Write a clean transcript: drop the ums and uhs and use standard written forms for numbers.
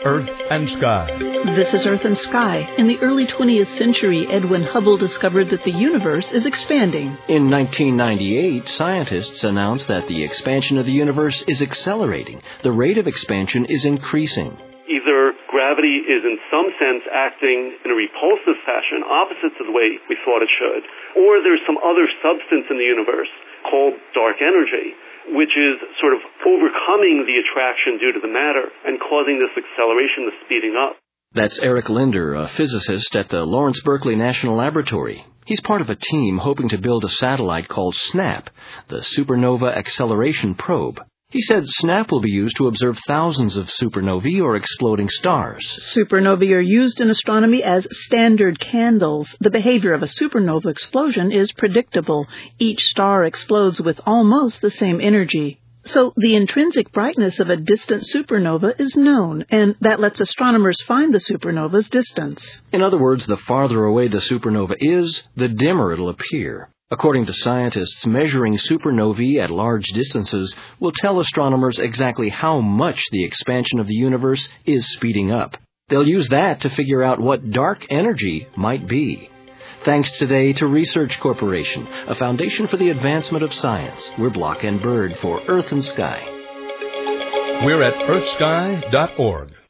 Earth and Sky. This is Earth and Sky. In the early 20th century, Edwin Hubble discovered that the universe is expanding. In 1998, scientists announced that the expansion of the universe is accelerating. The rate of expansion is increasing. Either gravity is in some sense acting in a repulsive fashion, opposite to the way we thought it should, or there's some other substance in the universe called dark energy, which is sort of overcoming the attraction due to the matter and causing this acceleration, the speeding up. That's Eric Linder, a physicist at the Lawrence Berkeley National Laboratory. He's part of a team hoping to build a satellite called SNAP, the Supernova Acceleration Probe. He said SNAP will be used to observe thousands of supernovae or exploding stars. Supernovae are used in astronomy as standard candles. The behavior of a supernova explosion is predictable. Each star explodes with almost the same energy. So the intrinsic brightness of a distant supernova is known, and that lets astronomers find the supernova's distance. In other words, the farther away the supernova is, the dimmer it'll appear. According to scientists, measuring supernovae at large distances will tell astronomers exactly how much the expansion of the universe is speeding up. They'll use that to figure out what dark energy might be. Thanks today to Research Corporation, a foundation for the advancement of science. We're Block and Bird for Earth and Sky. We're at earthsky.org.